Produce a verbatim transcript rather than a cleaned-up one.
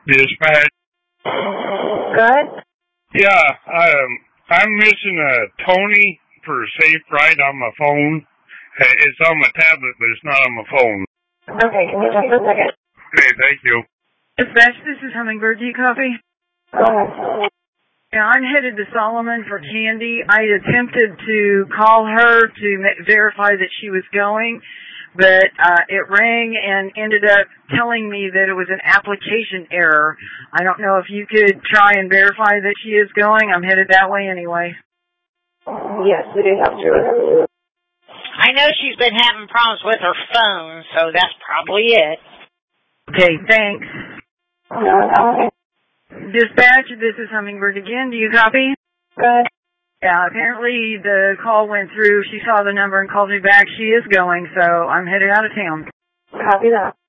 Dispatch. Good. Yeah, um, I'm missing a Tony for Safe Ride on my phone. Uh, It's on my tablet, but it's not on my phone. Okay, give me just a second. Okay, thank you. Dispatch, this is Hummingbird. Do you copy? Go ahead. Yeah, I'm headed to Solomon for Candy. I attempted to call her to ma- verify that she was going, but uh, it rang and ended up telling me that it was an application error. I don't know if you could try and verify that she is going. I'm headed that way anyway. Yes, we do have to. I know she's been having problems with her phone, so that's probably it. Okay, thanks. Okay. Dispatch, this is Hummingbird again. Do you copy? Good. Yeah, apparently the call went through. She saw the number and called me back. She is going, so I'm headed out of town. Copy that.